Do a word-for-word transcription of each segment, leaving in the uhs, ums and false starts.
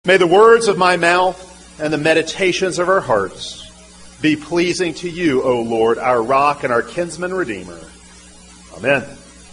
May the words of my mouth and the meditations of our hearts be pleasing to you, O Lord, our rock and our kinsman redeemer. Amen.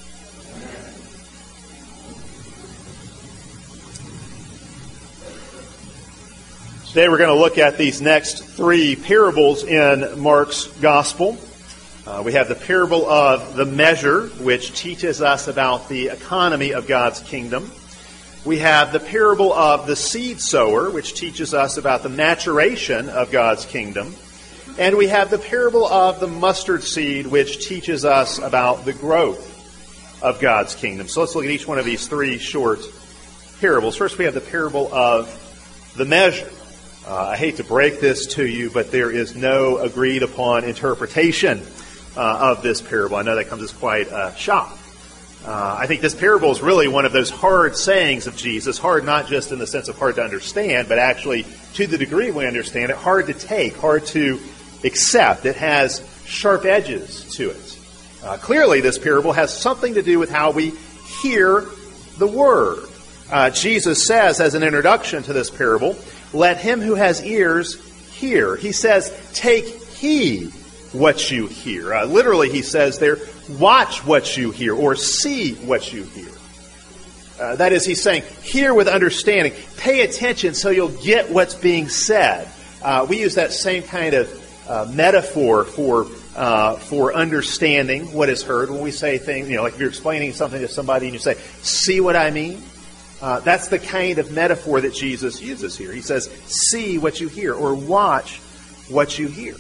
Today we're going to look at these next three parables in Mark's Gospel. Uh, we have the parable of the measure, which teaches us about the economy of God's kingdom. We have the parable of the seed sower, which teaches us about the maturation of God's kingdom. And we have the parable of the mustard seed, which teaches us about the growth of God's kingdom. So let's look at each one of these three short parables. First, we have the parable of the measure. Uh, I hate to break this to you, but there is no agreed upon interpretation uh, of this parable. I know that comes as quite a shock. Uh, I think this parable is really one of those hard sayings of Jesus, hard not just in the sense of hard to understand, but actually to the degree we understand it, hard to take, hard to accept. It has sharp edges to it. Uh, clearly, this parable has something to do with how we hear the word. Uh, Jesus says, as an introduction to this parable, let him who has ears hear. He says, take heed what you hear. Uh, literally, he says there, watch what you hear, or see what you hear. Uh, that is, he's saying, hear with understanding. Pay attention so you'll get what's being said. Uh, we use that same kind of uh, metaphor for uh, for understanding what is heard when we say things, you know, like if you're explaining something to somebody and you say, see what I mean? Uh, that's the kind of metaphor that Jesus uses here. He says, see what you hear, or watch what you hear.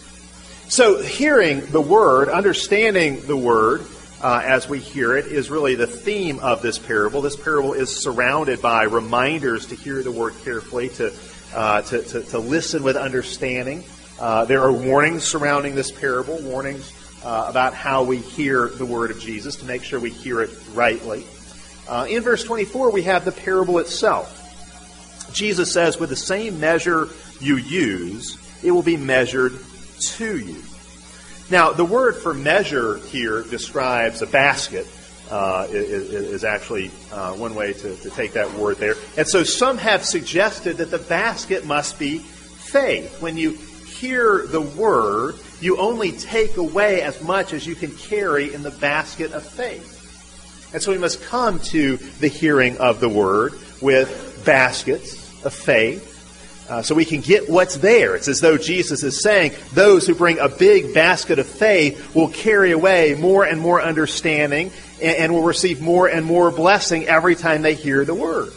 So hearing the word, understanding the word uh, as we hear it is really the theme of this parable. This parable is surrounded by reminders to hear the word carefully, to uh, to, to, to listen with understanding. Uh, there are warnings surrounding this parable, warnings uh, about how we hear the word of Jesus to make sure we hear it rightly. Uh, in verse twenty-four, we have the parable itself. Jesus says, with the same measure you use, it will be measured to you. Now, the word for measure here describes a basket, uh, is, is actually uh, one way to, to take that word there. And so some have suggested that the basket must be faith. When you hear the word, you only take away as much as you can carry in the basket of faith. And so we must come to the hearing of the word with baskets of faith. Uh, so we can get what's there. It's as though Jesus is saying those who bring a big basket of faith will carry away more and more understanding and, and will receive more and more blessing every time they hear the word.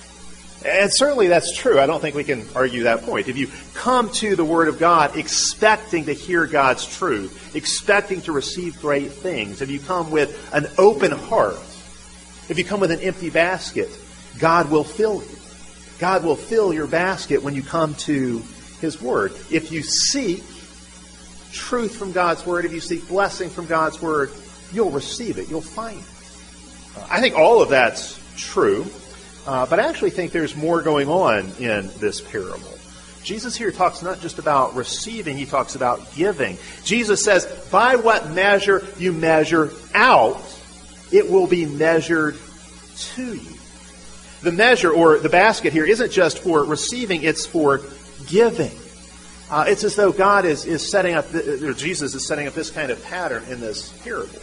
And certainly that's true. I don't think we can argue that point. If you come to the Word of God expecting to hear God's truth, expecting to receive great things, if you come with an open heart, if you come with an empty basket, God will fill you. God will fill your basket when you come to His Word. If you seek truth from God's Word, if you seek blessing from God's Word, you'll receive it. You'll find it. Uh, I think all of that's true, uh, but I actually think there's more going on in this parable. Jesus here talks not just about receiving, He talks about giving. Jesus says, by what measure you measure out, it will be measured to you. The measure, or the basket here, isn't just for receiving, it's for giving. Uh, it's as though God is, is setting up, or Jesus is setting up this kind of pattern in this parable.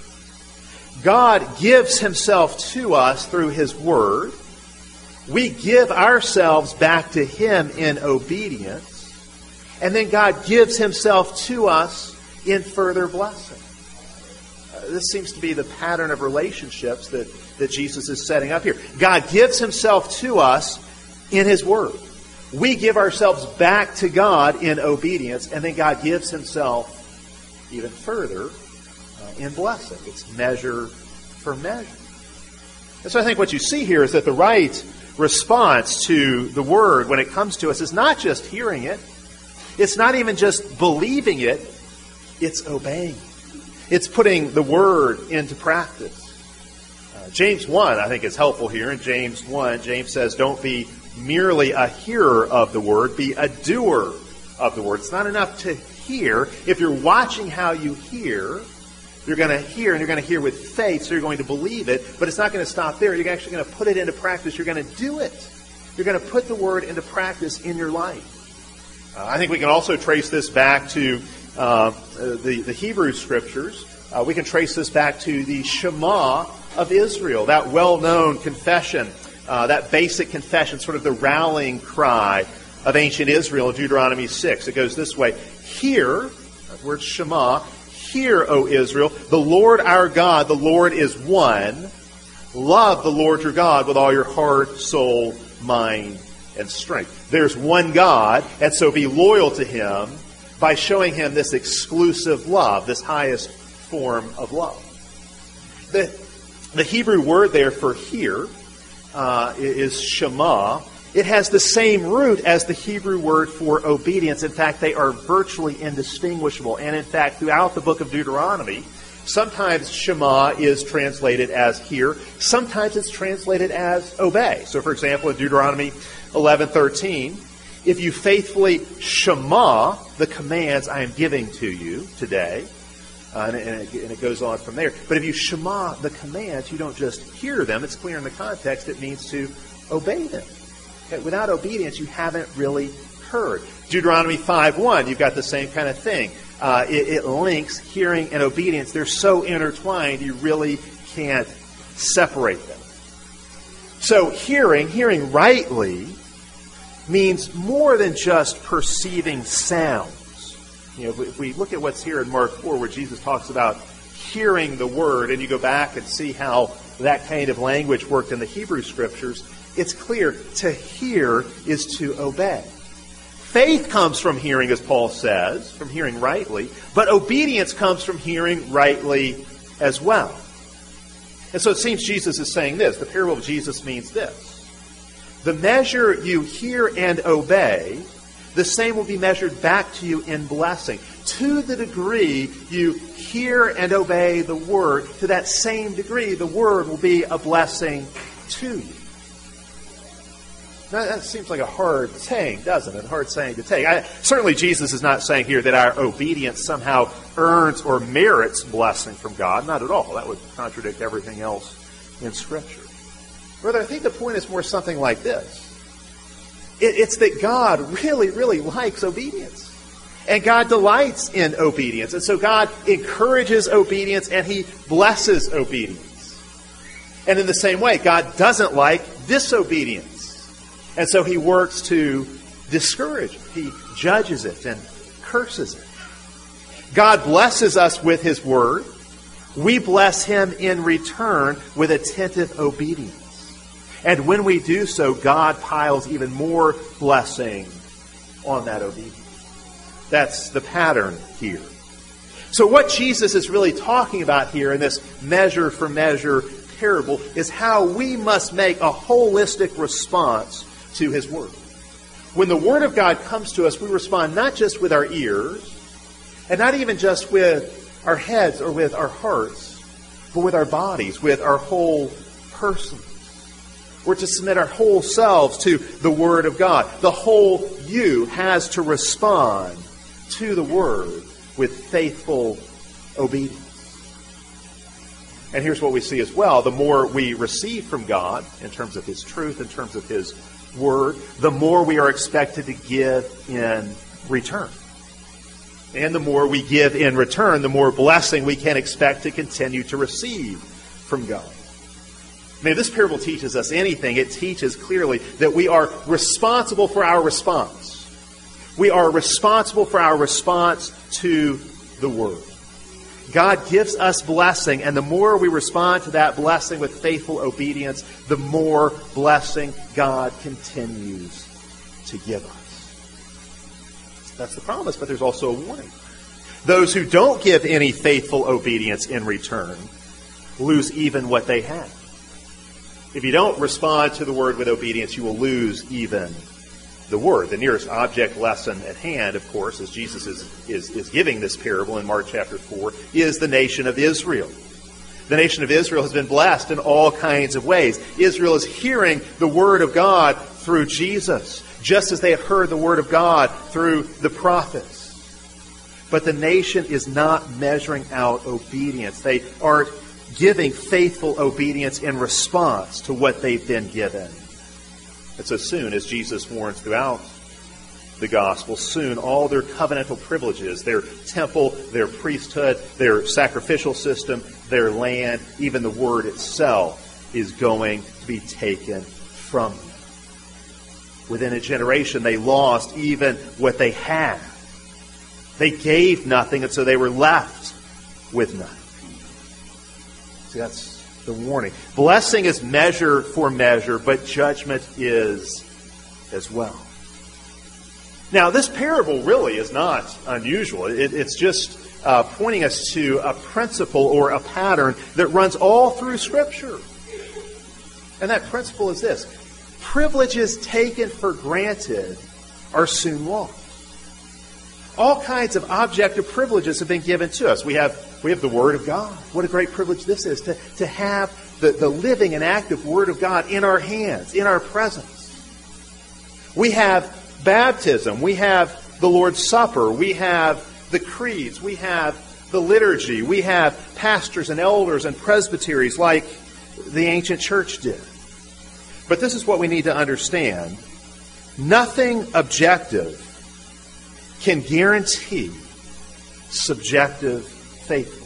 God gives Himself to us through His Word. We give ourselves back to Him in obedience. And then God gives Himself to us in further blessing. Uh, this seems to be the pattern of relationships that that Jesus is setting up here. God gives Himself to us in His Word. We give ourselves back to God in obedience, and then God gives Himself even further uh, in blessing. It's measure for measure. And so I think what you see here is that the right response to the Word when it comes to us is not just hearing it. It's not even just believing it. It's obeying. It's putting the Word into practice. James one, I think, is helpful here. In James one, James says, don't be merely a hearer of the word, be a doer of the word. It's not enough to hear. If you're watching how you hear, you're going to hear, and you're going to hear with faith, so you're going to believe it. But it's not going to stop there. You're actually going to put it into practice. You're going to do it. You're going to put the Word into practice in your life. Uh, I think we can also trace this back to uh, the, the Hebrew Scriptures. Uh, we can trace this back to the Shema of Israel, that well-known confession, uh, that basic confession, sort of the rallying cry of ancient Israel in Deuteronomy six. It goes this way: Hear, that word Shema, hear, O Israel, the Lord our God, the Lord is one. Love the Lord your God with all your heart, soul, mind, and strength. There's one God, and so be loyal to Him by showing Him this exclusive love, this highest form of love. The, the Hebrew word there for hear uh, is Shema. It has the same root as the Hebrew word for obedience. In fact, they are virtually indistinguishable. And in fact, throughout the book of Deuteronomy, sometimes Shema is translated as hear. Sometimes it's translated as obey. So, for example, in Deuteronomy eleven thirteen, if you faithfully Shema the commands I am giving to you today, uh, and, and, it, and it goes on from there. But if you Shema the commands, you don't just hear them. It's clear in the context it means to obey them. Okay? Without obedience, you haven't really heard. Deuteronomy five one, you've got the same kind of thing. Uh, it, it links hearing and obedience. They're so intertwined, you really can't separate them. So hearing, hearing rightly, means more than just perceiving sounds. You know, if we, if we look at what's here in Mark four, where Jesus talks about hearing the word, and you go back and see how that kind of language worked in the Hebrew Scriptures, it's clear to hear is to obey. Faith comes from hearing, as Paul says, from hearing rightly, but obedience comes from hearing rightly as well. And so it seems Jesus is saying this. The parable of Jesus means this. The measure you hear and obey, the same will be measured back to you in blessing. To the degree you hear and obey the Word, to that same degree the Word will be a blessing to you. Now, that seems like a hard saying, doesn't it? A hard saying to take. I, certainly Jesus is not saying here that our obedience somehow earns or merits blessing from God. Not at all. That would contradict everything else in Scripture. Rather, I think the point is more something like this. It, it's that God really, really likes obedience. And God delights in obedience. And so God encourages obedience and He blesses obedience. And in the same way, God doesn't like disobedience. And so He works to discourage it. He judges it and curses it. God blesses us with His Word. We bless Him in return with attentive obedience. And when we do so, God piles even more blessing on that obedience. That's the pattern here. So what Jesus is really talking about here in this measure for measure parable is how we must make a holistic response to His Word. When the Word of God comes to us, we respond not just with our ears, and not even just with our heads or with our hearts, but with our bodies, with our whole person. We're to submit our whole selves to the Word of God. The whole you has to respond to the Word with faithful obedience. And here's what we see as well. The more we receive from God, in terms of His truth, in terms of His Word, the more we are expected to give in return. And the more we give in return, the more blessing we can expect to continue to receive from God. I mean, if this parable teaches us anything, it teaches clearly that we are responsible for our response. We are responsible for our response to the Word. God gives us blessing, and the more we respond to that blessing with faithful obedience, the more blessing God continues to give us. That's the promise, but there's also a warning. Those who don't give any faithful obedience in return lose even what they have. If you don't respond to the Word with obedience, you will lose even the Word. The nearest object lesson at hand, of course, as Jesus is, is, is giving this parable in Mark chapter four, is the nation of Israel. The nation of Israel has been blessed in all kinds of ways. Israel is hearing the Word of God through Jesus, just as they have heard the Word of God through the prophets. But the nation is not measuring out obedience. They aren't giving faithful obedience in response to what they've been given. And so soon, as Jesus warns throughout the gospel, soon all their covenantal privileges, their temple, their priesthood, their sacrificial system, their land, even the word itself is going to be taken from them. Within a generation, they lost even what they had. They gave nothing, and so they were left with nothing. See, that's the warning. Blessing is measure for measure, but judgment is as well. Now, this parable really is not unusual. It, it's just uh, pointing us to a principle or a pattern that runs all through Scripture. And that principle is this: privileges taken for granted are soon lost. All kinds of objective privileges have been given to us. We have we have the Word of God. What a great privilege this is, to, to have the, the living and active Word of God in our hands, in our presence. We have baptism. We have the Lord's Supper. We have the creeds. We have the liturgy. We have pastors and elders and presbyteries like the ancient church did. But this is what we need to understand. Nothing objective can guarantee subjective faithfulness.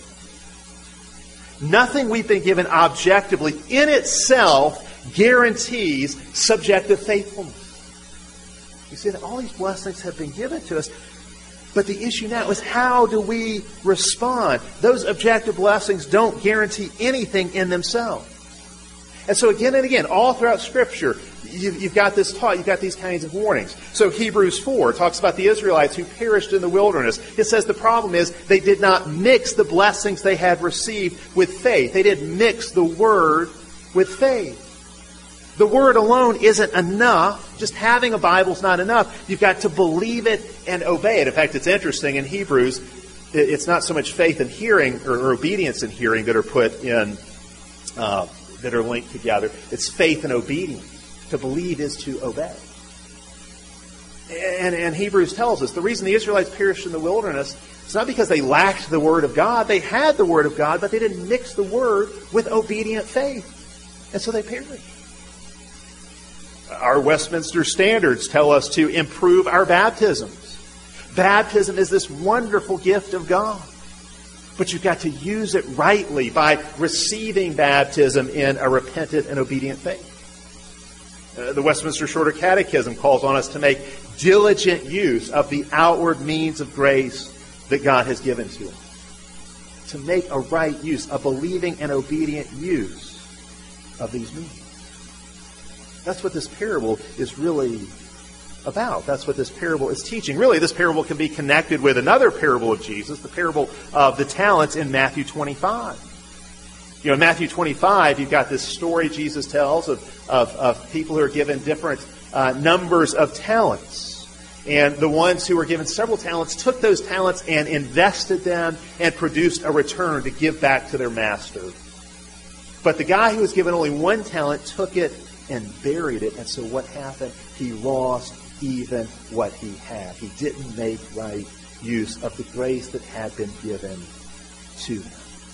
Nothing we've been given objectively in itself guarantees subjective faithfulness. You see that all these blessings have been given to us, but the issue now is, how do we respond? Those objective blessings don't guarantee anything in themselves. And so again and again, all throughout Scripture, you've, you've got this taught, you've got these kinds of warnings. So Hebrews four talks about the Israelites who perished in the wilderness. It says the problem is they did not mix the blessings they had received with faith. They didn't mix the Word with faith. The Word alone isn't enough. Just having a Bible is not enough. You've got to believe it and obey it. In fact, it's interesting in Hebrews, it's not so much faith and hearing or obedience and hearing that are put in, uh, that are linked together. It's faith and obedience. To believe is to obey. And, and Hebrews tells us the reason the Israelites perished in the wilderness is not because they lacked the Word of God. They had the Word of God, but they didn't mix the Word with obedient faith. And so they perished. Our Westminster Standards tell us to improve our baptisms. Baptism is this wonderful gift of God. But you've got to use it rightly by receiving baptism in a repentant and obedient faith. Uh, the Westminster Shorter Catechism calls on us to make diligent use of the outward means of grace that God has given to us. To make a right use, a believing and obedient use of these means. That's what this parable is really about. That's what this parable is teaching. Really, this parable can be connected with another parable of Jesus, the parable of the talents in Matthew twenty-five. You know, in Matthew twenty-five, you've got this story Jesus tells of, of, of people who are given different uh, numbers of talents. And the ones who were given several talents took those talents and invested them and produced a return to give back to their master. But the guy who was given only one talent took it and buried it. And so what happened? He lost even what he had. He didn't make right use of the grace that had been given to him.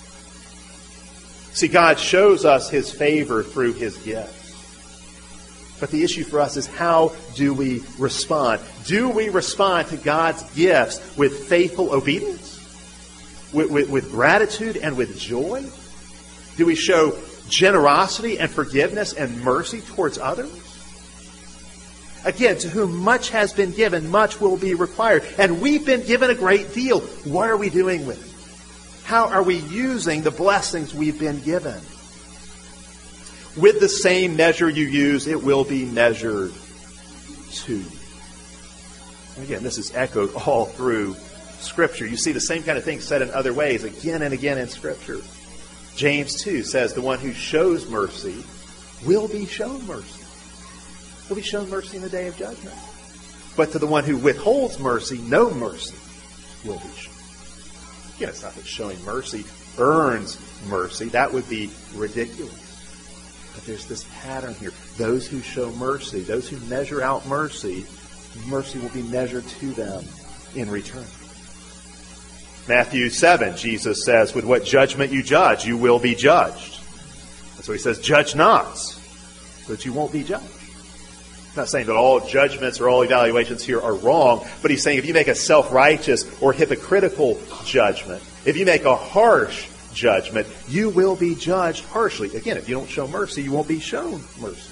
See, God shows us His favor through His gifts. But the issue for us is, how do we respond? Do we respond to God's gifts with faithful obedience? With, with, with gratitude and with joy? Do we show generosity and forgiveness and mercy towards others? Again, to whom much has been given, much will be required. And we've been given a great deal. What are we doing with it? How are we using the blessings we've been given? With the same measure you use, it will be measured to you. And again, this is echoed all through Scripture. You see the same kind of thing said in other ways again and again in Scripture. James two says the one who shows mercy will be shown mercy. Will be shown mercy in the day of judgment. But to the one who withholds mercy, no mercy will be shown. Again, it's not that showing mercy earns mercy. That would be ridiculous. But there's this pattern here. Those who show mercy, those who measure out mercy, mercy will be measured to them in return. Matthew seven, Jesus says, with what judgment you judge, you will be judged. And so He says, judge not, so that you won't be judged. I'm not saying that all judgments or all evaluations here are wrong, but he's saying if you make a self-righteous or hypocritical judgment, if you make a harsh judgment, you will be judged harshly. Again, if you don't show mercy, you won't be shown mercy.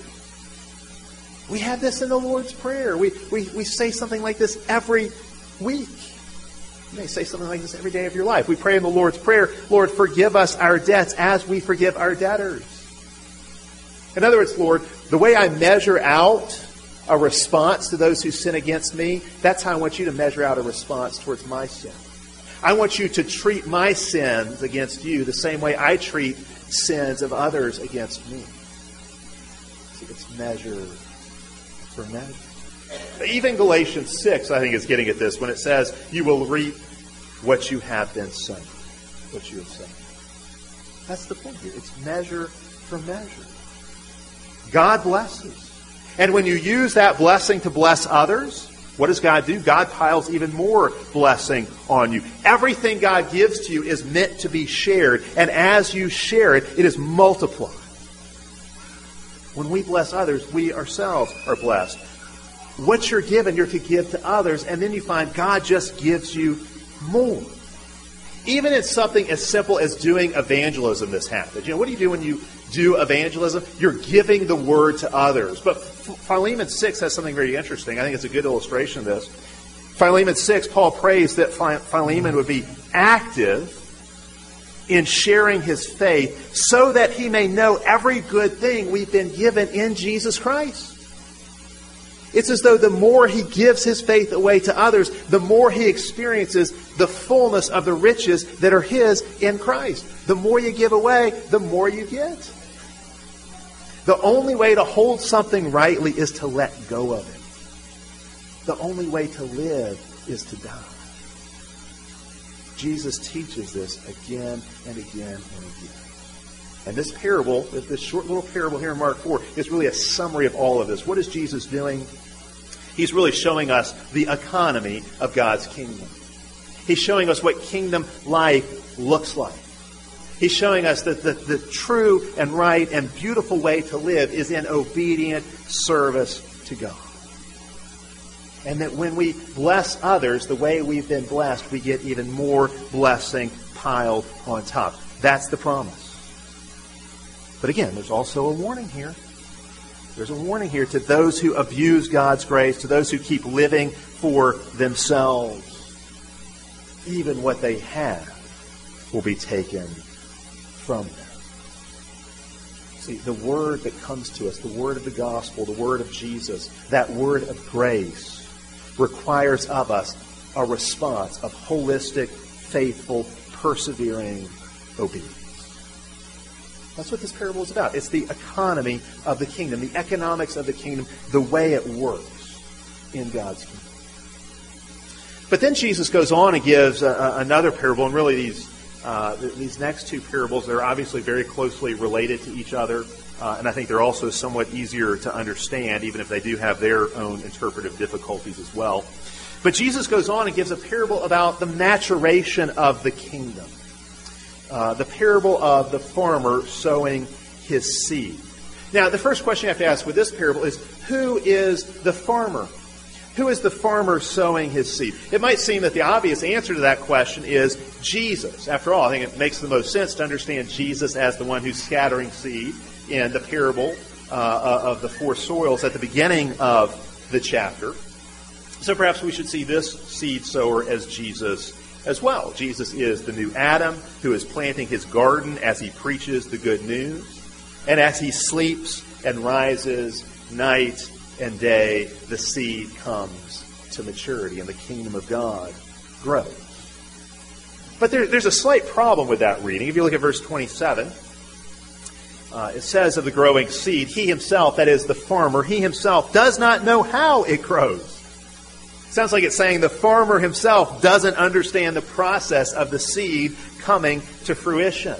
We have this in the Lord's Prayer. We, we, we say something like this every week. You may say something like this every day of your life. We pray in the Lord's Prayer, Lord, forgive us our debts as we forgive our debtors. In other words, Lord, the way I measure out a response to those who sin against me, that's how I want you to measure out a response towards my sin. I want you to treat my sins against you the same way I treat sins of others against me. See, it's measure for measure. Even Galatians six, I think, is getting at this when it says, you will reap what you have been sown. What you have sown. That's the point here. It's measure for measure. God blesses. And when you use that blessing to bless others, what does God do? God piles even more blessing on you. Everything God gives to you is meant to be shared. And as you share it, it is multiplied. When we bless others, we ourselves are blessed. What you're given, you're to give to others. And then you find God just gives you more. Even in something as simple as doing evangelism, this happens. You know, what do you do when you do evangelism? You're giving the word to others. But Philemon six has something very interesting. I think it's a good illustration of this. Philemon six, Paul prays that Philemon would be active in sharing his faith so that he may know every good thing we've been given in Jesus Christ. It's as though the more he gives his faith away to others, the more he experiences the fullness of the riches that are his in Christ. The more you give away, the more you get. The only way to hold something rightly is to let go of it. The only way to live is to die. Jesus teaches this again and again and again. And this parable, this short little parable here in Mark four, is really a summary of all of this. What is Jesus doing? He's really showing us the economy of God's kingdom. He's showing us what kingdom life looks like. He's showing us that the, the true and right and beautiful way to live is in obedient service to God. And that when we bless others the way we've been blessed, we get even more blessing piled on top. That's the promise. But again, there's also a warning here. There's a warning here to those who abuse God's grace, to those who keep living for themselves. Even what they have will be taken from them. See, the word that comes to us, the word of the gospel, the word of Jesus, that word of grace requires of us a response of holistic, faithful, persevering obedience. That's what this parable is about. It's the economy of the kingdom, the economics of the kingdom, the way it works in God's kingdom. But then Jesus goes on and gives a, another parable, and really these uh, these next two parables, they're obviously very closely related to each other, uh, and I think they're also somewhat easier to understand, even if they do have their own interpretive difficulties as well. But Jesus goes on and gives a parable about the maturation of the kingdom. Uh, the parable of the farmer sowing his seed. Now, the first question you have to ask with this parable is, who is the farmer? Who is the farmer sowing his seed? It might seem that the obvious answer to that question is Jesus. After all, I think it makes the most sense to understand Jesus as the one who's scattering seed in the parable uh, of the four soils at the beginning of the chapter. So perhaps we should see this seed sower as Jesus as well. Jesus is the new Adam who is planting his garden as he preaches the good news. And as he sleeps and rises night and day, the seed comes to maturity and the kingdom of God grows. But there, there's a slight problem with that reading. If you look at verse twenty-seven, uh, it says of the growing seed, he himself, that is the farmer, he himself does not know how it grows. Sounds like it's saying the farmer himself doesn't understand the process of the seed coming to fruition.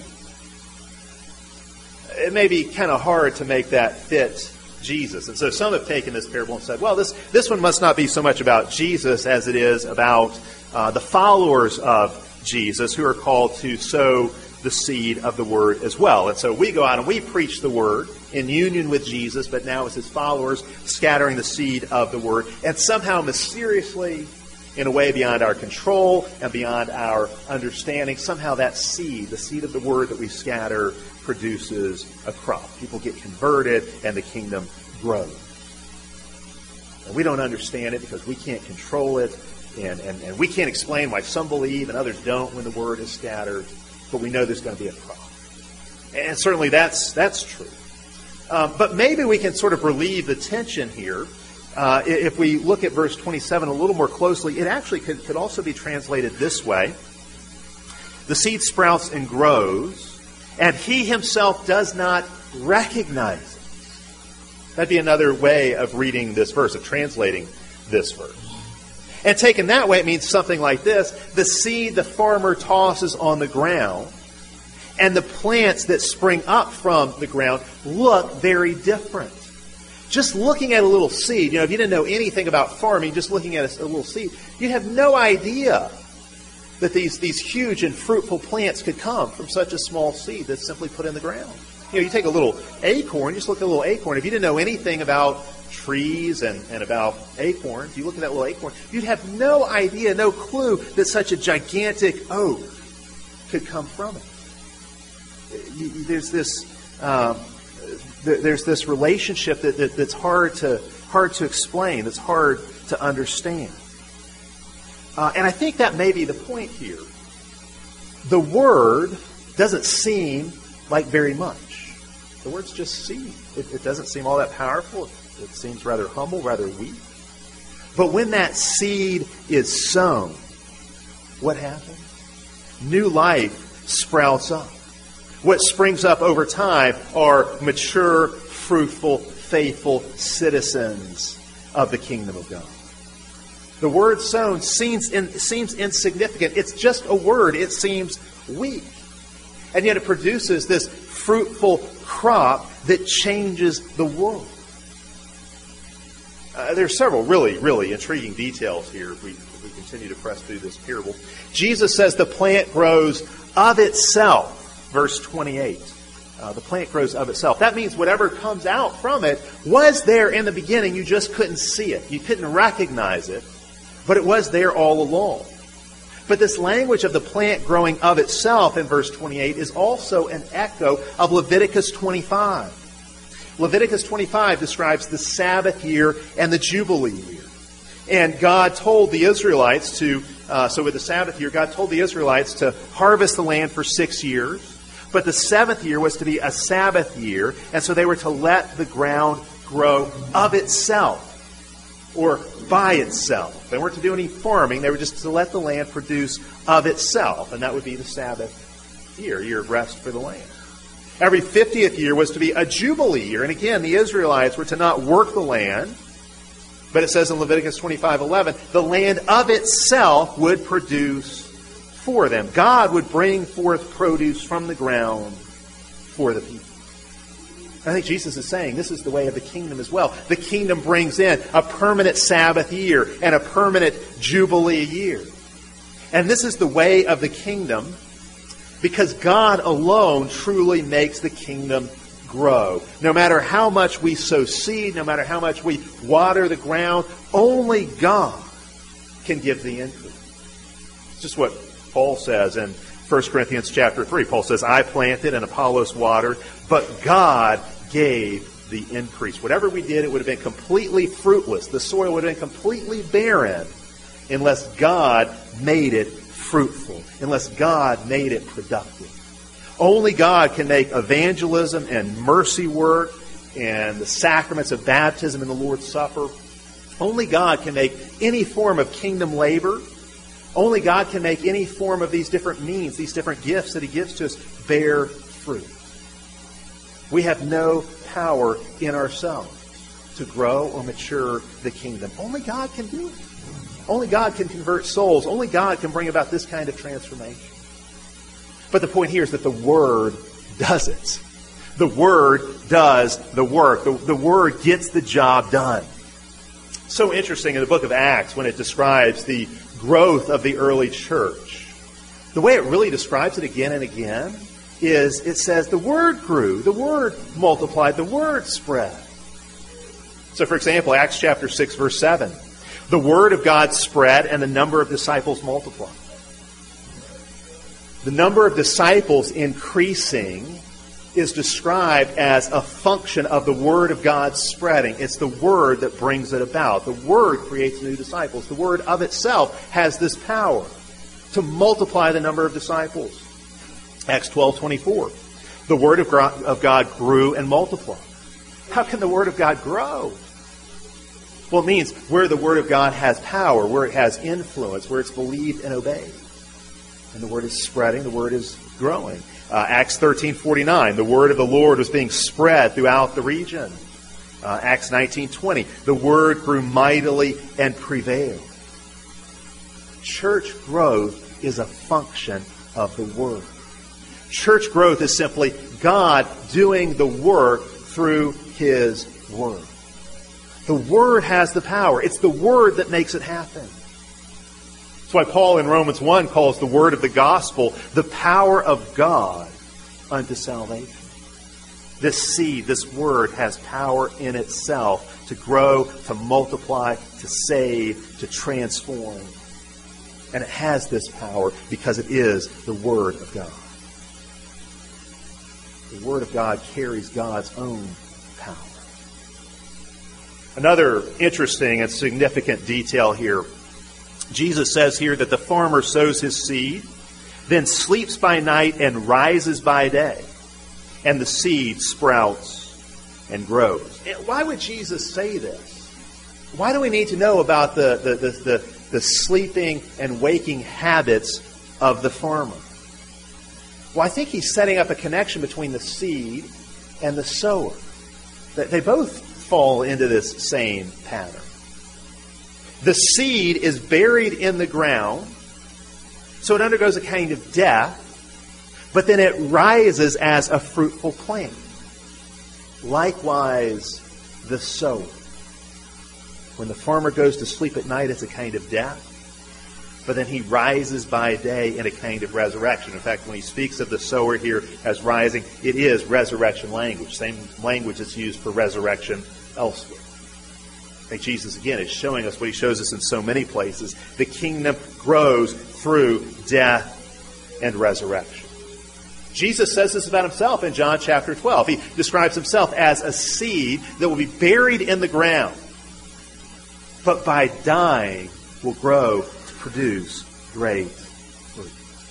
It may be kind of hard to make that fit Jesus. And so some have taken this parable and said, well, this, this one must not be so much about Jesus as it is about uh, the followers of Jesus who are called to sow the seed of the word as well. And so we go out and we preach the word in union with Jesus, but now as his followers, scattering the seed of the word. And somehow, mysteriously, in a way beyond our control and beyond our understanding, somehow that seed, the seed of the word that we scatter, produces a crop. People get converted and the kingdom grows. And we don't understand it because we can't control it, and, and, and we can't explain why some believe and others don't when the word is scattered, but we know there's going to be a crop. And certainly that's that's true. Um, but maybe we can sort of relieve the tension here. Uh, if we look at verse twenty-seven a little more closely, it actually could, could also be translated this way. The seed sprouts and grows, and he himself does not recognize it. That'd be another way of reading this verse, of translating this verse. And taken that way, it means something like this. The seed the farmer tosses on the ground and the plants that spring up from the ground look very different. Just looking at a little seed, you know, if you didn't know anything about farming, just looking at a, a little seed, you'd have no idea that these, these huge and fruitful plants could come from such a small seed that's simply put in the ground. You know, you take a little acorn, just look at a little acorn. If you didn't know anything about trees and, and about acorns, you look at that little acorn, you'd have no idea, no clue that such a gigantic oak could come from it. You, you, there's this um, th- there's this relationship that, that, that's hard to hard to explain, that's hard to understand. Uh, and I think that may be the point here. The word doesn't seem like very much. The word's just seed. It, it doesn't seem all that powerful. It, it seems rather humble, rather weak. But when that seed is sown, what happens? New life sprouts up. What springs up over time are mature, fruitful, faithful citizens of the kingdom of God. The word sown seems, in, seems insignificant. It's just a word. It seems weak. And yet it produces this fruitful crop that changes the world. Uh, there are several really, really intriguing details here if we, if we continue to press through this parable. Jesus says the plant grows of itself, verse twenty-eight. Uh, the plant grows of itself. That means whatever comes out from it was there in the beginning. You just couldn't see it. You couldn't recognize it, but it was there all along. But this language of the plant growing of itself in verse twenty-eight is also an echo of Leviticus twenty-five. Leviticus twenty-five describes the Sabbath year and the Jubilee year. And God told the Israelites to, uh, so with the Sabbath year, God told the Israelites to harvest the land for six years. But the seventh year was to be a Sabbath year, and so they were to let the ground grow of itself. Or by itself. They weren't to do any farming. They were just to let the land produce of itself. And that would be the Sabbath year, year of rest for the land. Every fiftieth year was to be a Jubilee year. And again, the Israelites were to not work the land. But it says in Leviticus twenty-five eleven, the land of itself would produce for them. God would bring forth produce from the ground for the people. I think Jesus is saying this is the way of the kingdom as well. The kingdom brings in a permanent Sabbath year and a permanent Jubilee year. And this is the way of the kingdom because God alone truly makes the kingdom grow. No matter how much we sow seed, no matter how much we water the ground, only God can give the increase. It's just what Paul says in First Corinthians chapter three. Paul says, I planted and Apollos watered, but God gave the increase. Whatever we did, it would have been completely fruitless. The soil would have been completely barren unless God made it fruitful, unless God made it productive. Only God can make evangelism and mercy work and the sacraments of baptism and the Lord's Supper. Only God can make any form of kingdom labor. Only God can make any form of these different means, these different gifts that He gives to us, bear fruit. We have no power in ourselves to grow or mature the kingdom. Only God can do it. Only God can convert souls. Only God can bring about this kind of transformation. But the point here is that the Word does it. The Word does the work. The, the Word gets the job done. So interesting in the book of Acts when it describes the growth of the early church. The way it really describes it again and again is it says the word grew, the word multiplied, the word spread. So, for example, Acts chapter six, verse seven. The word of God spread and the number of disciples multiplied. The number of disciples increasing is described as a function of the Word of God spreading. It's the Word that brings it about. The Word creates new disciples. The Word of itself has this power to multiply the number of disciples. Acts twelve twenty-four. The Word of God grew and multiplied. How can the Word of God grow? Well, it means where the Word of God has power, where it has influence, where it's believed and obeyed. And the Word is spreading, the Word is growing. Uh, Acts thirteen forty-nine, the word of the Lord was being spread throughout the region. Uh, Acts nineteen twenty, the word grew mightily and prevailed. Church growth is a function of the Word. Church growth is simply God doing the work through His Word. The Word has the power. It's the Word that makes it happen. That's why Paul in Romans one calls the word of the gospel the power of God unto salvation. This seed, this word, has power in itself to grow, to multiply, to save, to transform. And it has this power because it is the Word of God. The Word of God carries God's own power. Another interesting and significant detail here. Jesus says here that the farmer sows his seed, then sleeps by night and rises by day, and the seed sprouts and grows. Why would Jesus say this? Why do we need to know about the, the, the, the, the sleeping and waking habits of the farmer? Well, I think he's setting up a connection between the seed and the sower. They both fall into this same pattern. The seed is buried in the ground, so it undergoes a kind of death, but then it rises as a fruitful plant. Likewise, the sower. When the farmer goes to sleep at night, it's a kind of death, but then he rises by day in a kind of resurrection. In fact, when he speaks of the sower here as rising, it is resurrection language, same language that's used for resurrection elsewhere. I think Jesus, again, is showing us what he shows us in so many places. The kingdom grows through death and resurrection. Jesus says this about himself in John chapter twelve. He describes himself as a seed that will be buried in the ground, but by dying will grow to produce great fruit.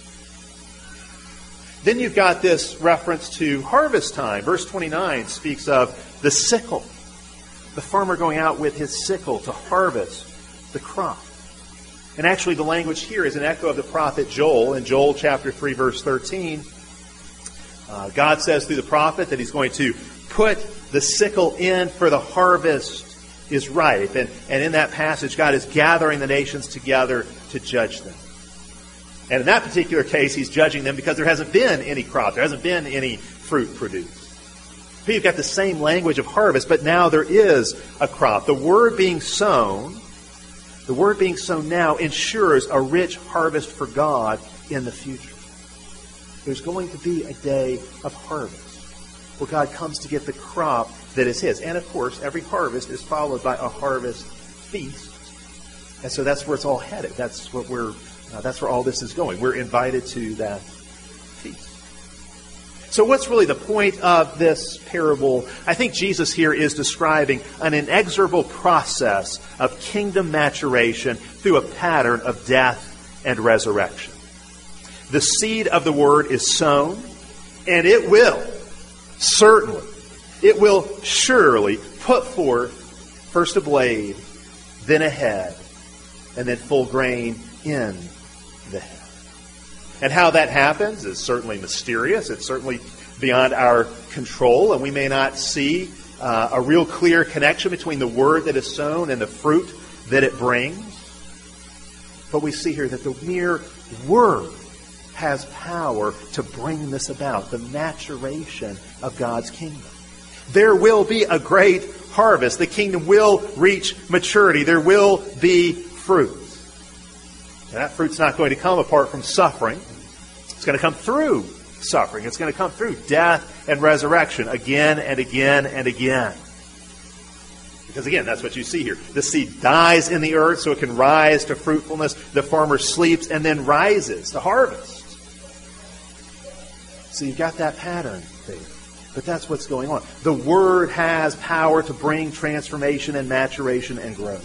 Then you've got this reference to harvest time. Verse twenty-nine speaks of the sickle. The farmer going out with his sickle to harvest the crop. And actually the language here is an echo of the prophet Joel. In Joel chapter three, verse thirteen, uh, God says through the prophet that he's going to put the sickle in for the harvest is ripe. And, and in that passage, God is gathering the nations together to judge them. And in that particular case, he's judging them because there hasn't been any crop. There hasn't been any fruit produced. You've got the same language of harvest, but now there is a crop. The word being sown, the word being sown now ensures a rich harvest for God in the future. There's going to be a day of harvest where God comes to get the crop that is His. And of course, every harvest is followed by a harvest feast. And so that's where it's all headed. That's what we're. Uh, that's where all this is going. We're invited to that feast. So what's really the point of this parable? I think Jesus here is describing an inexorable process of kingdom maturation through a pattern of death and resurrection. The seed of the word is sown, and it will, certainly, it will surely put forth first a blade, then a head, and then full grain in the head. And how that happens is certainly mysterious. It's certainly beyond our control, and we may not see uh, a real clear connection between the word that is sown and the fruit that it brings. But we see here that the mere word has power to bring this about, the maturation of God's kingdom. There will be a great harvest. The kingdom will reach maturity. There will be fruit. And that fruit's not going to come apart from suffering. It's going to come through suffering. It's going to come through death and resurrection again and again and again. Because again, that's what you see here. The seed dies in the earth so it can rise to fruitfulness. The farmer sleeps and then rises to harvest. So you've got that pattern there. But that's what's going on. The Word has power to bring transformation and maturation and growth.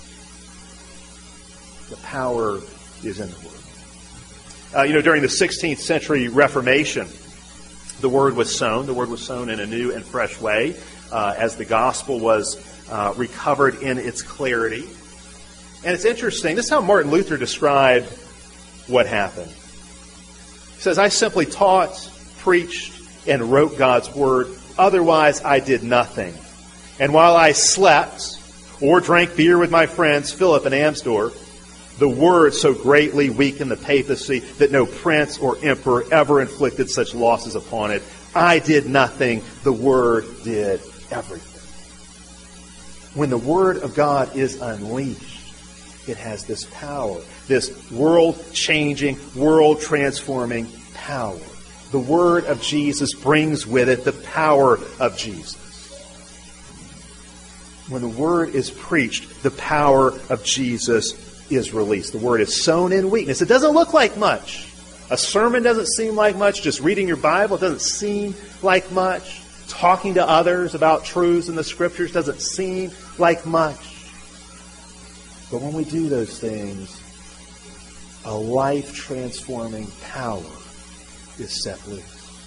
The power is in the Word. Uh, you know, during the sixteenth century Reformation, the Word was sown. The Word was sown in a new and fresh way uh, as the gospel was uh, recovered in its clarity. And it's interesting. This is how Martin Luther described what happened. He says, I simply taught, preached, and wrote God's Word. Otherwise, I did nothing. And while I slept or drank beer with my friends, Philip and Amsdorf, the Word so greatly weakened the papacy that no prince or emperor ever inflicted such losses upon it. I did nothing. The Word did everything. When the Word of God is unleashed, it has this power, this world-changing, world-transforming power. The Word of Jesus brings with it the power of Jesus. When the Word is preached, the power of Jesus is released. The Word is sown in weakness. It doesn't look like much. A sermon doesn't seem like much. Just reading your Bible doesn't seem like much. Talking to others about truths in the Scriptures doesn't seem like much. But when we do those things, a life-transforming power is set loose.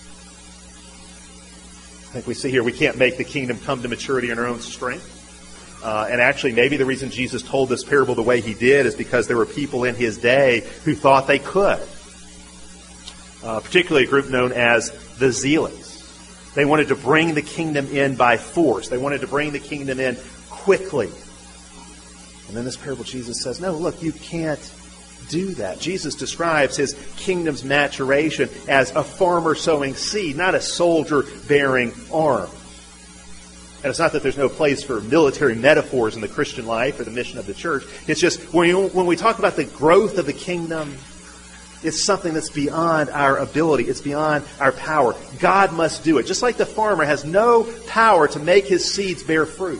I think we see here we can't make the kingdom come to maturity in our own strength. Uh, and actually, maybe the reason Jesus told this parable the way he did is because there were people in his day who thought they could. Uh, particularly a group known as the Zealots. They wanted to bring the kingdom in by force. They wanted to bring the kingdom in quickly. And then this parable, Jesus says, no, look, you can't do that. Jesus describes his kingdom's maturation as a farmer sowing seed, not a soldier bearing arms. And it's not that there's no place for military metaphors in the Christian life or the mission of the church. It's just when, you, when we talk about the growth of the kingdom, it's something that's beyond our ability. It's beyond our power. God must do it. Just like the farmer has no power to make his seeds bear fruit.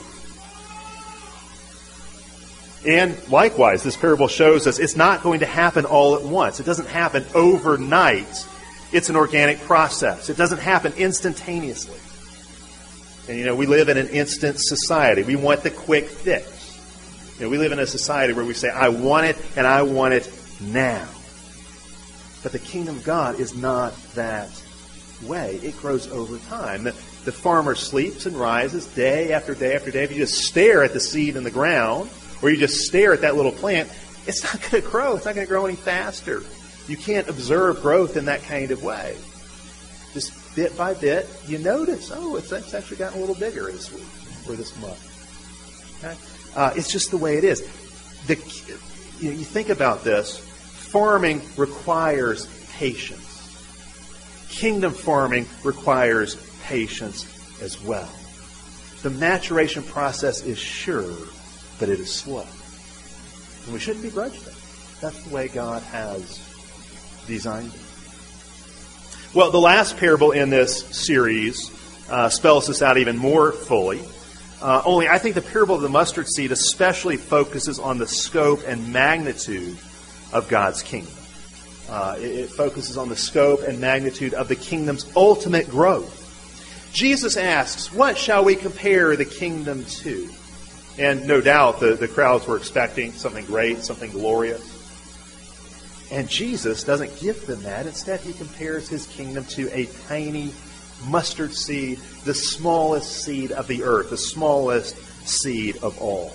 And likewise, this parable shows us it's not going to happen all at once. It doesn't happen overnight. It's an organic process. It doesn't happen instantaneously. And, you know, we live in an instant society. We want the quick fix. You know, we live in a society where we say, I want it, and I want it now. But the kingdom of God is not that way. It grows over time. The, the farmer sleeps and rises day after day after day. If you just stare at the seed in the ground, or you just stare at that little plant, it's not going to grow. It's not going to grow any faster. You can't observe growth in that kind of way. Just bit by bit, you notice, oh, it's, it's actually gotten a little bigger this week or this month. Okay? Uh, it's just the way it is. The, you know, you think about this, farming requires patience. Kingdom farming requires patience as well. The maturation process is sure, but it is slow. And we shouldn't begrudge that. That's the way God has designed it. Well, the last parable in this series uh, spells this out even more fully. Uh, only I think the parable of the mustard seed especially focuses on the scope and magnitude of God's kingdom. Uh, it, it focuses on the scope and magnitude of the kingdom's ultimate growth. Jesus asks, what shall we compare the kingdom to? And no doubt the, the crowds were expecting something great, something glorious. And Jesus doesn't give them that. Instead, he compares his kingdom to a tiny mustard seed, the smallest seed of the earth, the smallest seed of all.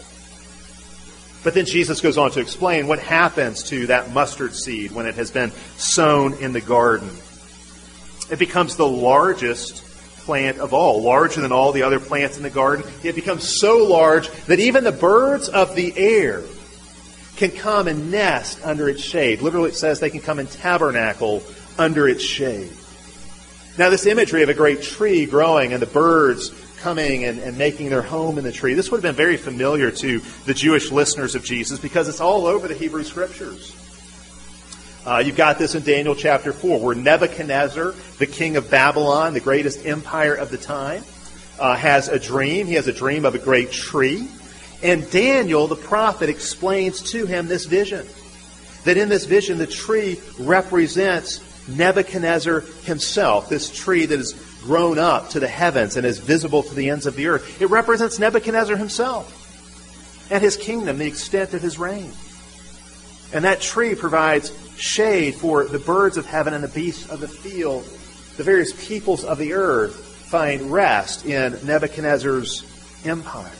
But then Jesus goes on to explain what happens to that mustard seed when it has been sown in the garden. It becomes the largest plant of all, larger than all the other plants in the garden. It becomes so large that even the birds of the air can come and nest under its shade. Literally it says they can come and tabernacle under its shade. Now this imagery of a great tree growing and the birds coming and, and making their home in the tree, this would have been very familiar to the Jewish listeners of Jesus because it's all over the Hebrew Scriptures. Uh, you've got this in Daniel chapter four, where Nebuchadnezzar, the king of Babylon, the greatest empire of the time, uh, has a dream. He has a dream of a great tree. And Daniel, the prophet, explains to him this vision. That in this vision, the tree represents Nebuchadnezzar himself. This tree that has grown up to the heavens and is visible to the ends of the earth. It represents Nebuchadnezzar himself and his kingdom, the extent of his reign. And that tree provides shade for the birds of heaven and the beasts of the field. The various peoples of the earth find rest in Nebuchadnezzar's empire.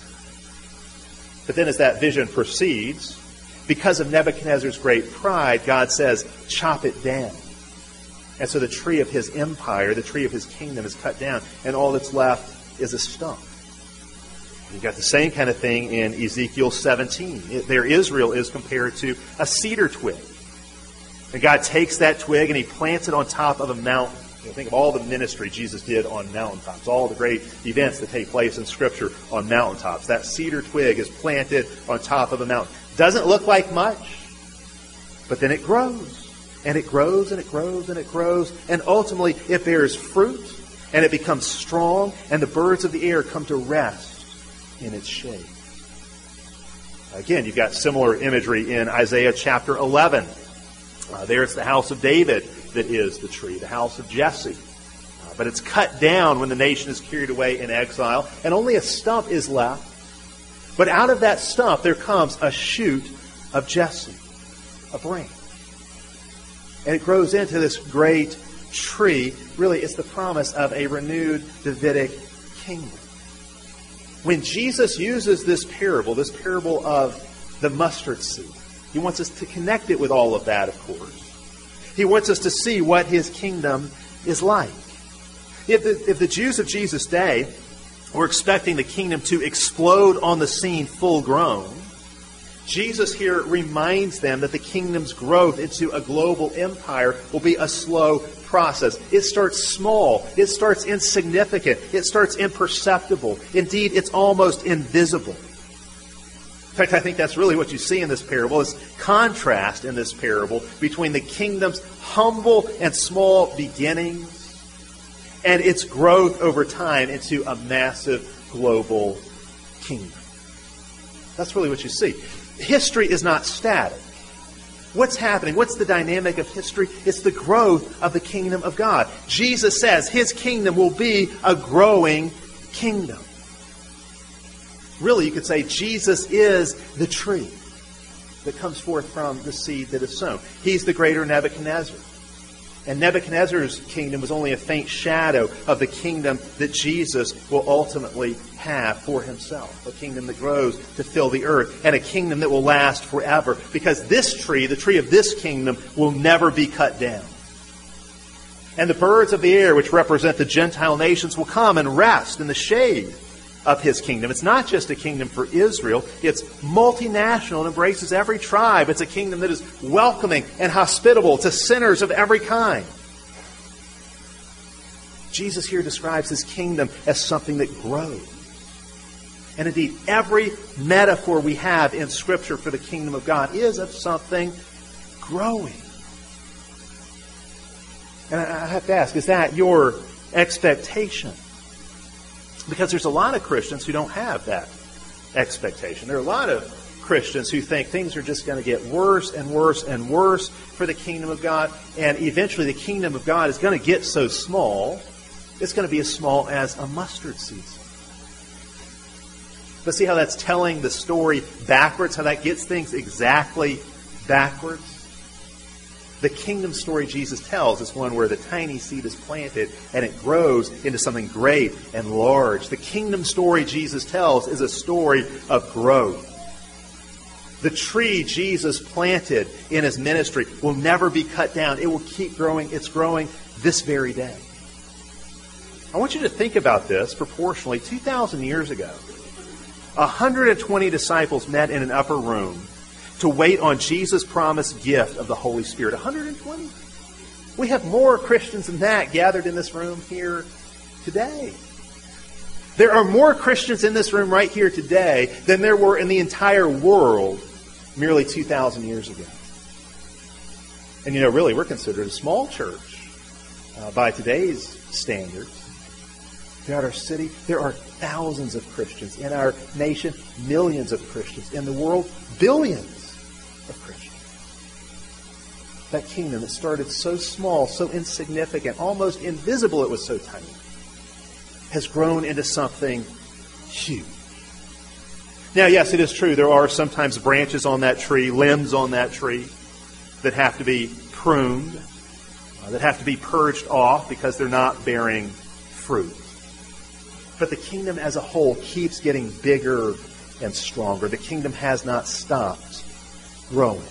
But then as that vision proceeds, because of Nebuchadnezzar's great pride, God says, chop it down. And so the tree of his empire, the tree of his kingdom is cut down, and all that's left is a stump. You've got the same kind of thing in Ezekiel seventeen. It, there Israel is compared to a cedar twig. And God takes that twig and he plants it on top of a mountain. You know, think of all the ministry Jesus did on mountaintops, all the great events that take place in Scripture on mountaintops. That cedar twig is planted on top of a mountain. Doesn't look like much, but then it grows. And it grows and it grows and it grows. And ultimately it bears fruit and it becomes strong, and the birds of the air come to rest in its shade. Again, you've got similar imagery in Isaiah chapter eleven. Uh, there's the house of David that is the tree, the house of Jesse. Uh, but it's cut down when the nation is carried away in exile, and only a stump is left. But out of that stump there comes a shoot of Jesse, a branch. And it grows into this great tree. Really, it's the promise of a renewed Davidic kingdom. When Jesus uses this parable, this parable of the mustard seed, he wants us to connect it with all of that, of course. He wants us to see what his kingdom is like. If the, if the Jews of Jesus' day were expecting the kingdom to explode on the scene full grown, Jesus here reminds them that the kingdom's growth into a global empire will be a slow process. It starts small. It starts insignificant. It starts imperceptible. Indeed, it's almost invisible. In fact, I think that's really what you see in this parable, is contrast in this parable between the kingdom's humble and small beginnings and its growth over time into a massive global kingdom. That's really what you see. History is not static. What's happening? What's the dynamic of history? It's the growth of the kingdom of God. Jesus says his kingdom will be a growing kingdom. Really, you could say Jesus is the tree that comes forth from the seed that is sown. He's the greater Nebuchadnezzar. And Nebuchadnezzar's kingdom was only a faint shadow of the kingdom that Jesus will ultimately have for himself. A kingdom that grows to fill the earth, and a kingdom that will last forever. Because this tree, the tree of this kingdom, will never be cut down. And the birds of the air, which represent the Gentile nations, will come and rest in the shade of his kingdom. It's not just a kingdom for Israel. It's multinational and embraces every tribe. It's a kingdom that is welcoming and hospitable to sinners of every kind. Jesus here describes his kingdom as something that grows. And indeed, every metaphor we have in Scripture for the kingdom of God is of something growing. And I have to ask, is that your expectation? Because there's a lot of Christians who don't have that expectation. There are a lot of Christians who think things are just going to get worse and worse and worse for the kingdom of God. And eventually the kingdom of God is going to get so small, it's going to be as small as a mustard seed. But see how that's telling the story backwards, how that gets things exactly backwards? The kingdom story Jesus tells is one where the tiny seed is planted and it grows into something great and large. The kingdom story Jesus tells is a story of growth. The tree Jesus planted in his ministry will never be cut down. It will keep growing. It's growing this very day. I want you to think about this proportionally. two thousand years ago, one hundred twenty disciples met in an upper room to wait on Jesus' promised gift of the Holy Spirit. one hundred twenty. We have more Christians than that gathered in this room here today. There are more Christians in this room right here today than there were in the entire world merely two thousand years ago. And you know, really, we're considered a small church uh, by today's standards. Throughout our city, there are thousands of Christians. In our nation, millions of Christians. In the world, billions of Christians. That kingdom that started so small, so insignificant, almost invisible, it was so tiny, has grown into something huge. Now, yes, it is true, there are sometimes branches on that tree, limbs on that tree, that have to be pruned, uh, that have to be purged off because they're not bearing fruit. But the kingdom as a whole keeps getting bigger and stronger. The kingdom has not stopped growing.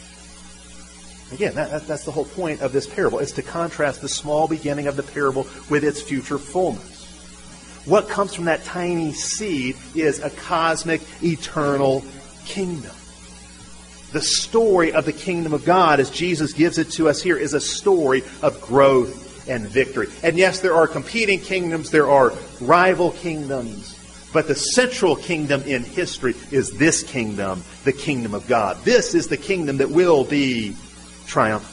Again, that, that, that's the whole point of this parable, is to contrast the small beginning of the parable with its future fullness. What comes from that tiny seed is a cosmic, eternal kingdom. The story of the kingdom of God, as Jesus gives it to us here, is a story of growth and victory. And yes, there are competing kingdoms, there are rival kingdoms, but the central kingdom in history is this kingdom, the kingdom of God. This is the kingdom that will be triumphant.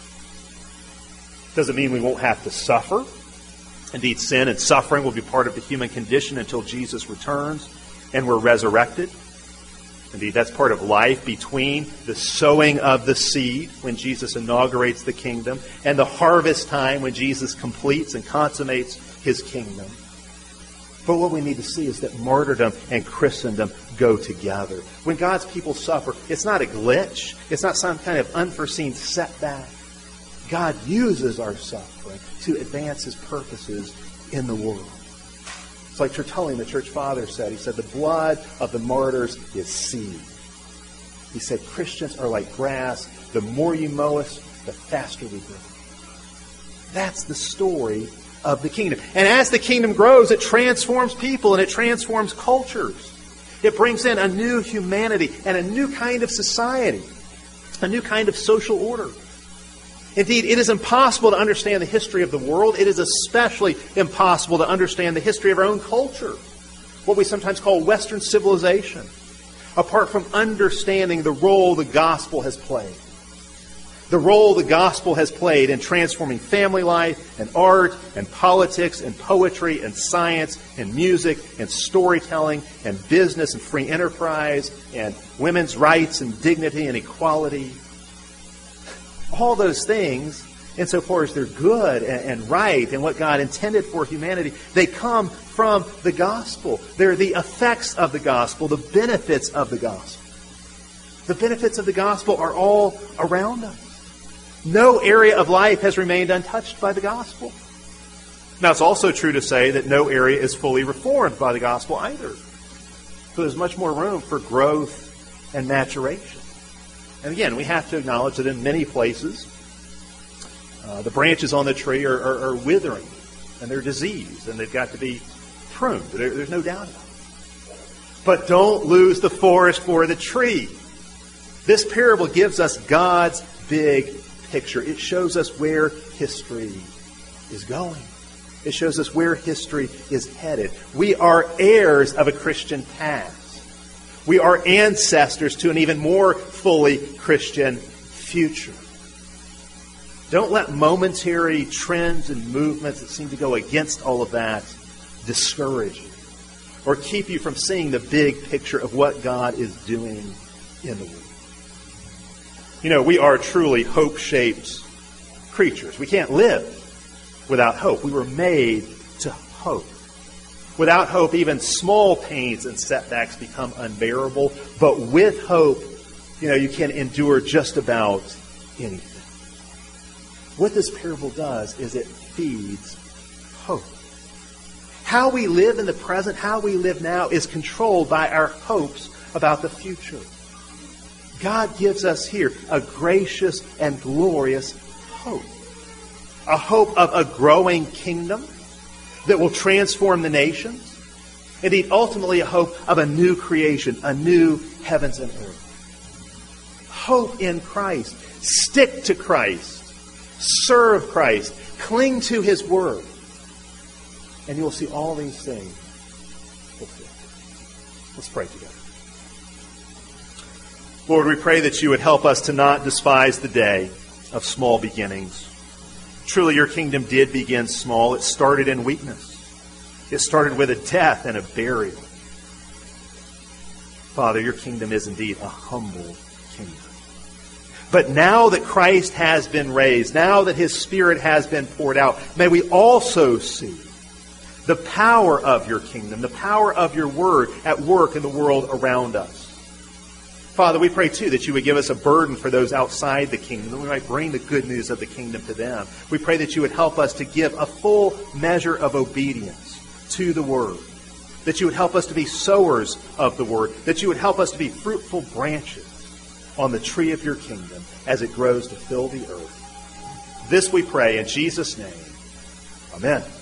Doesn't mean we won't have to suffer. Indeed, sin and suffering will be part of the human condition until Jesus returns and we're resurrected. Indeed, that's part of life between the sowing of the seed when Jesus inaugurates the kingdom and the harvest time when Jesus completes and consummates his kingdom. But what we need to see is that martyrdom and Christendom go together. When God's people suffer, it's not a glitch. It's not some kind of unforeseen setback. God uses our suffering to advance his purposes in the world. It's like Tertullian, the church father, said. He said, the blood of the martyrs is seed. He said, Christians are like grass. The more you mow us, the faster we grow. That's the story of the kingdom. And as the kingdom grows, it transforms people and it transforms cultures. It brings in a new humanity and a new kind of society, a new kind of social order. Indeed, it is impossible to understand the history of the world. It is especially impossible to understand the history of our own culture, what we sometimes call Western civilization, apart from understanding the role the gospel has played. The role the gospel has played in transforming family life and art and politics and poetry and science and music and storytelling and business and free enterprise and women's rights and dignity and equality. All those things, insofar as they're good and, and right and what God intended for humanity, they come from the gospel. They're the effects of the gospel, the benefits of the gospel. The benefits of the gospel are all around us. No area of life has remained untouched by the gospel. Now, it's also true to say that no area is fully reformed by the gospel either. So there's much more room for growth and maturation. And again, we have to acknowledge that in many places, uh, the branches on the tree are, are, are withering, and they're diseased, and they've got to be pruned. There, there's no doubt about it. But don't lose the forest for the tree. This parable gives us God's big picture. It shows us where history is going. It shows us where history is headed. We are heirs of a Christian past. We are ancestors to an even more fully Christian future. Don't let momentary trends and movements that seem to go against all of that discourage you or keep you from seeing the big picture of what God is doing in the world. You know, we are truly hope-shaped creatures. We can't live without hope. We were made to hope. Without hope, even small pains and setbacks become unbearable. But with hope, you know, you can endure just about anything. What this parable does is it feeds hope. How we live in the present, how we live now, is controlled by our hopes about the future. God gives us here a gracious and glorious hope. A hope of a growing kingdom that will transform the nations. Indeed, ultimately a hope of a new creation, a new heavens and earth. Hope in Christ. Stick to Christ. Serve Christ. Cling to his word. And you will see all these things fulfilled. Let's pray together. Lord, we pray that you would help us to not despise the day of small beginnings. Truly, your kingdom did begin small. It started in weakness. It started with a death and a burial. Father, your kingdom is indeed a humble kingdom. But now that Christ has been raised, now that his Spirit has been poured out, may we also see the power of your kingdom, the power of your word at work in the world around us. Father, we pray too that you would give us a burden for those outside the kingdom, that we might bring the good news of the kingdom to them. We pray that you would help us to give a full measure of obedience to the word, that you would help us to be sowers of the word, that you would help us to be fruitful branches on the tree of your kingdom as it grows to fill the earth. This we pray in Jesus' name. Amen.